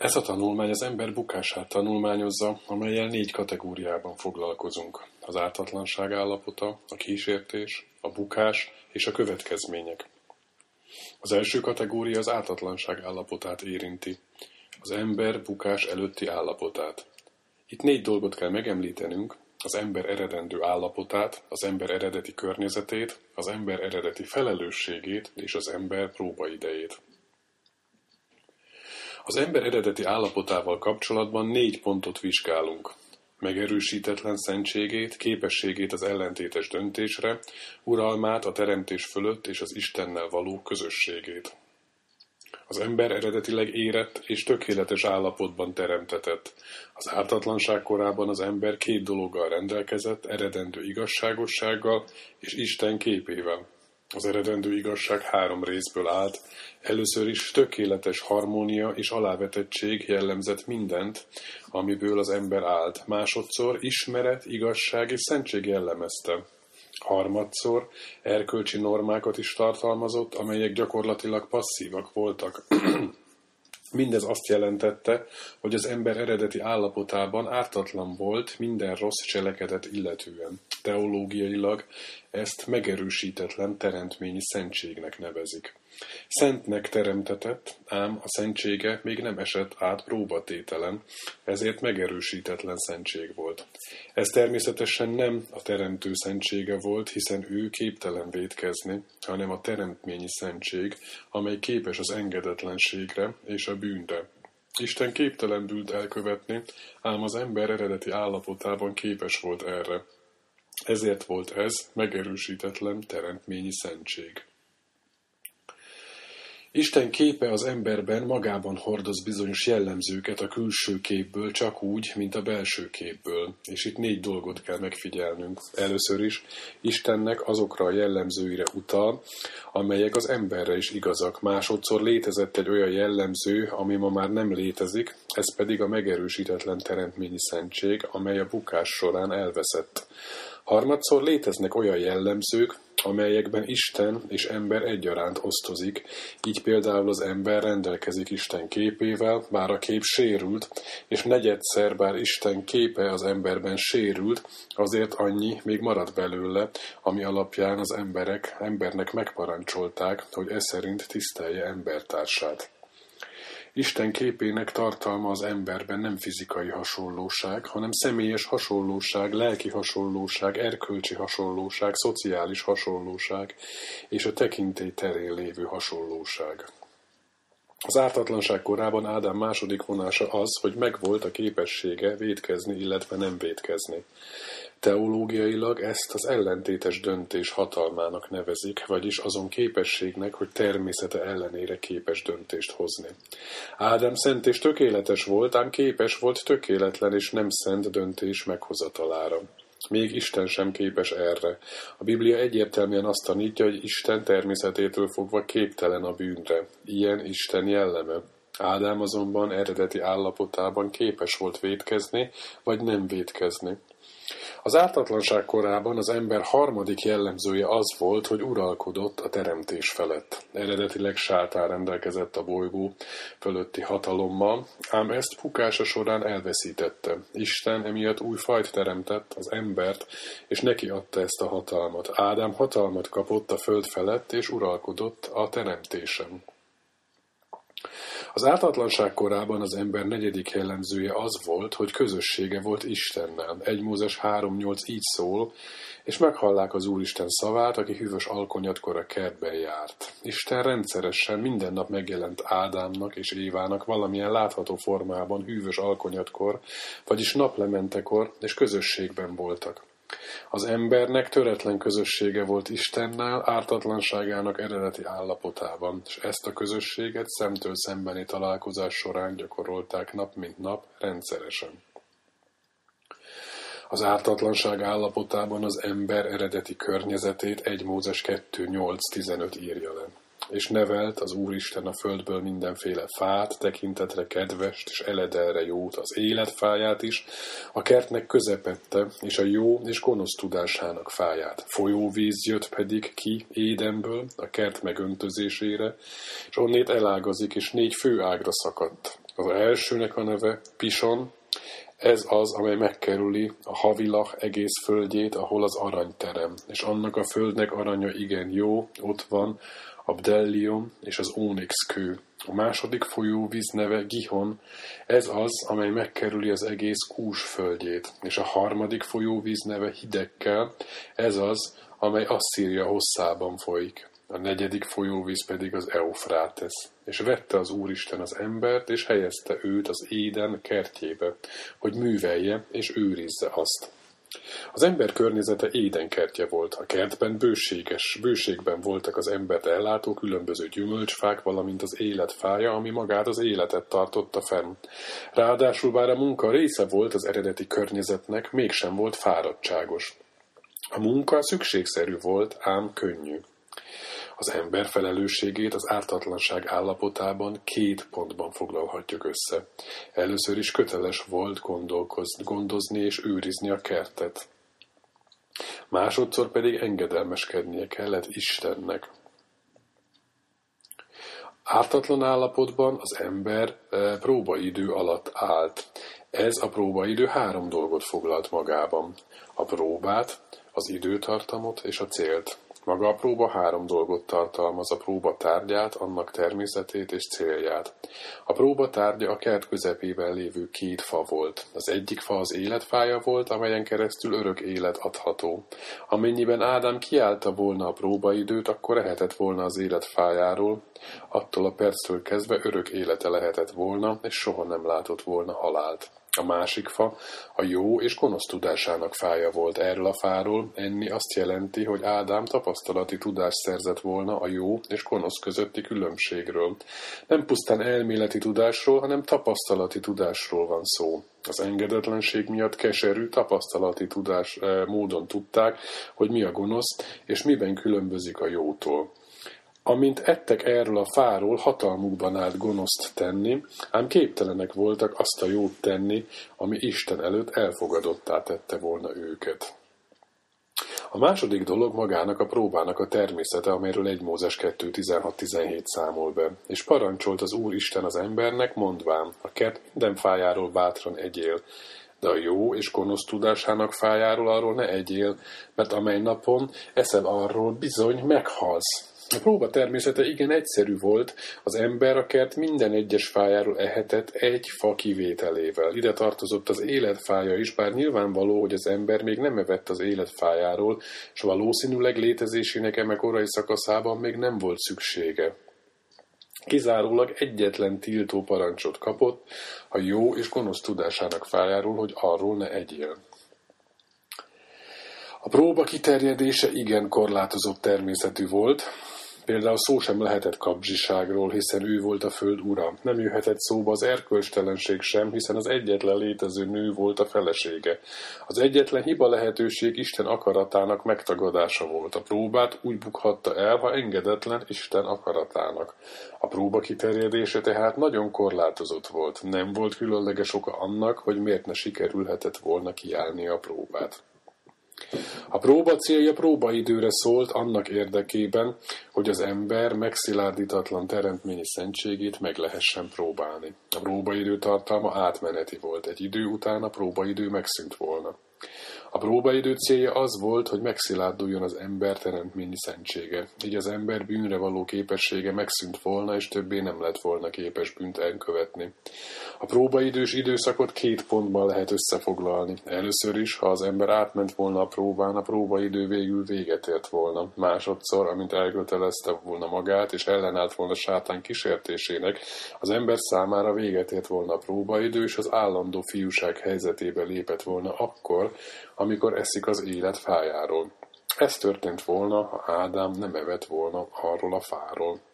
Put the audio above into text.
Ez a tanulmány az ember bukását tanulmányozza, amellyel 4 kategóriában foglalkozunk. Az ártatlanság állapota, a kísértés, a bukás és a következmények. Az első kategória az ártatlanság állapotát érinti, az ember bukás előtti állapotát. Itt 4 dolgot kell megemlítenünk: az ember eredendő állapotát, az ember eredeti környezetét, az ember eredeti felelősségét és az ember próbaidejét. Az ember eredeti állapotával kapcsolatban 4 pontot vizsgálunk: megerősítetlen szentségét, képességét az ellentétes döntésre, uralmát a teremtés fölött és az Istennel való közösségét. Az ember eredetileg érett és tökéletes állapotban teremtetett. Az ártatlanság korában az ember 2 dologgal rendelkezett: eredendő igazságossággal és Isten képével. Az eredendő igazság 3 részből állt. Először is tökéletes harmónia és alávetettség jellemzett mindent, amiből az ember állt. Másodszor ismeret, igazság és szentség jellemezte. Harmadszor erkölcsi normákat is tartalmazott, amelyek gyakorlatilag passzívak voltak. Mindez azt jelentette, hogy az ember eredeti állapotában ártatlan volt minden rossz cselekedet illetően. Teológiailag ezt megerősítetlen teremtményi szentségnek nevezik. Szentnek teremtetett, ám a szentsége még nem esett át próbatételen, ezért megerősítetlen szentség volt. Ez természetesen nem a teremtő szentsége volt, hiszen ő képtelen vétkezni, hanem a teremtményi szentség, amely képes az engedetlenségre és a bűnre. Isten képtelen bűnt elkövetni, ám az ember eredeti állapotában képes volt erre. Ezért volt ez megerősítetlen teremtményi szentség. Isten képe az emberben magában hordoz bizonyos jellemzőket a külső képből, csak úgy, mint a belső képből. És itt 4 dolgot kell megfigyelnünk. Először is Istennek azokra a jellemzőire utal, amelyek az emberre is igazak. Másodszor létezett egy olyan jellemző, ami ma már nem létezik, ez pedig a megerősítetlen teremtményi szentség, amely a bukás során elveszett. Harmadszor léteznek olyan jellemzők, amelyekben Isten és ember egyaránt osztozik, így például az ember rendelkezik Isten képével, bár a kép sérült, és negyedszer, bár Isten képe az emberben sérült, azért annyi még marad belőle, ami alapján az embernek megparancsolták, hogy ez szerint tisztelje embertársát. Isten képének tartalma az emberben nem fizikai hasonlóság, hanem személyes hasonlóság, lelki hasonlóság, erkölcsi hasonlóság, szociális hasonlóság és a tekintély terén lévő hasonlóság. Az ártatlanság korában Ádám második vonása az, hogy megvolt a képessége vétkezni, illetve nem vétkezni. Teológiailag ezt az ellentétes döntés hatalmának nevezik, vagyis azon képességnek, hogy természete ellenére képes döntést hozni. Ádám szent és tökéletes volt, ám képes volt tökéletlen és nem szent döntés meghozatalára. Még Isten sem képes erre. A Biblia egyértelműen azt tanítja, hogy Isten természetétől fogva képtelen a bűnre. Ilyen Isten jelleme. Ádám azonban eredeti állapotában képes volt vétkezni, vagy nem vétkezni. Az ártatlanság korában az ember harmadik jellemzője az volt, hogy uralkodott a teremtés felett. Eredetileg sátán rendelkezett a bolygó fölötti hatalommal, ám ezt bukása során elveszítette. Isten emiatt új fajt teremtett, az embert, és neki adta ezt a hatalmat. Ádám hatalmat kapott a föld felett, és uralkodott a teremtésen. Az ártatlanság korában az ember negyedik jellemzője az volt, hogy közössége volt Istennel. 1 Mózes 3.8 így szól, és meghallák az Úristen szavát, aki hűvös alkonyatkor a kertben járt. Isten rendszeresen minden nap megjelent Ádámnak és Évának valamilyen látható formában hűvös alkonyatkor, vagyis naplementekor, és közösségben voltak. Az embernek töretlen közössége volt Istennel ártatlanságának eredeti állapotában, és ezt a közösséget szemtől szembeni találkozás során gyakorolták nap mint nap rendszeresen. Az ártatlanság állapotában az ember eredeti környezetét 1 Mózes 2.8.15 írja le. És nevelt az Úristen a földből mindenféle fát, tekintetre kedvest és eledelre jót, az életfáját is, a kertnek közepette, és a jó és gonosz tudásának fáját. Folyóvíz jött pedig ki Édenből a kert megöntözésére, és onnét elágazik, és 4 fő ágra szakadt. Az elsőnek a neve Pison, ez az, amely megkerüli a Havilach egész földjét, ahol az arany terem, és annak a földnek aranya igen jó, ott van a bdellium és az ónix kő. A második folyóvíz neve Gihon, ez az, amely megkerüli az egész Kús földjét, és a harmadik folyóvíz neve Hidekkel, ez az, amely Asszíria hosszában folyik. A negyedik folyóvíz pedig az Eufrátesz. És vette az Úristen az embert, és helyezte őt az Éden kertjébe, hogy művelje és őrizze azt. Az ember környezete Éden kertje volt. A kertben bőségben voltak az embert ellátó különböző gyümölcsfák, valamint az élet fája, ami magát az életet tartotta fenn. Ráadásul bár a munka része volt az eredeti környezetnek, mégsem volt fáradtságos. A munka szükségszerű volt, ám könnyű. Az ember felelősségét az ártatlanság állapotában 2 pontban foglalhatjuk össze. Először is köteles volt gondozni és őrizni a kertet. Másodszor pedig engedelmeskednie kellett Istennek. Ártatlan állapotban az ember próbaidő alatt állt. Ez a próbaidő 3 dolgot foglalt magában. A próbát, az időtartamot és a célt. Maga a próba 3 dolgot tartalmaz, a próba tárgyát, annak természetét és célját. A próba tárgya a kert közepében lévő 2 fa volt. Az egyik fa az életfája volt, amelyen keresztül örök élet adható. Amennyiben Ádám kiállta volna a próbaidőt, akkor lehetett volna az életfájáról, attól a perctől kezdve örök élete lehetett volna, és soha nem látott volna halált. A másik fa a jó és gonosz tudásának fája volt. Erről a fáról enni azt jelenti, hogy Ádám tapasztalati tudást szerzett volna a jó és gonosz közötti különbségről. Nem pusztán elméleti tudásról, hanem tapasztalati tudásról van szó. Az engedetlenség miatt keserű, tapasztalati tudás módon tudták, hogy mi a gonosz, és miben különbözik a jótól. Amint ettek erről a fáról, hatalmukban állt gonoszt tenni, ám képtelenek voltak azt a jót tenni, ami Isten előtt elfogadottá tette volna őket. A második dolog magának a próbának a természete, amelyről 1 Mózes 2.16-17 számol be. És parancsolt az Úr Isten az embernek, mondván, a kert minden fájáról bátran egyél, de a jó és gonosz tudásának fájáról arról ne egyél, mert amely napon eszed arról bizony meghalsz. A próba természete igen egyszerű volt, az ember a kert minden egyes fájáról ehetett 1 fa kivételével. Ide tartozott az életfája is, bár nyilvánvaló, hogy az ember még nem evett az életfájáról, és valószínűleg létezésének eme korai szakaszában még nem volt szüksége. Kizárólag egyetlen tiltó parancsot kapott, a jó és gonosz tudásának fájáról, hogy arról ne egyél. A próba kiterjedése igen korlátozott természetű volt. Például szó sem lehetett kapzsiságról, hiszen ő volt a föld ura. Nem jöhetett szóba az erkölcstelenség sem, hiszen az egyetlen létező nő volt a felesége. Az egyetlen hiba lehetőség Isten akaratának megtagadása volt. A próbát úgy bukhatta el, ha engedetlen Isten akaratának. A próba kiterjedése tehát nagyon korlátozott volt. Nem volt különleges oka annak, hogy miért ne sikerülhetett volna kiállni a próbát. A próba célja próbaidőre szólt annak érdekében, hogy az ember megszilárdítatlan teremtményi szentségét meg lehessen próbálni. A próbaidő tartalma átmeneti volt, egy idő után a próbaidő megszűnt volna. A próbaidő célja az volt, hogy megszilárduljon az ember teremtményi szentsége. Így az ember bűnre való képessége megszűnt volna, és többé nem lett volna képes bűnt elkövetni. A próbaidős időszakot 2 pontban lehet összefoglalni. Először is, ha az ember átment volna a próbán, a próbaidő végül véget ért volna. Másodszor, amint elkötelezte volna magát, és ellenállt volna sátán kísértésének, az ember számára véget ért volna a próbaidő, és az állandó fiúság helyzetébe lépett volna akkor, amikor eszik az élet fájáról. Ez történt volna, ha Ádám nem evett volna arról a fáról.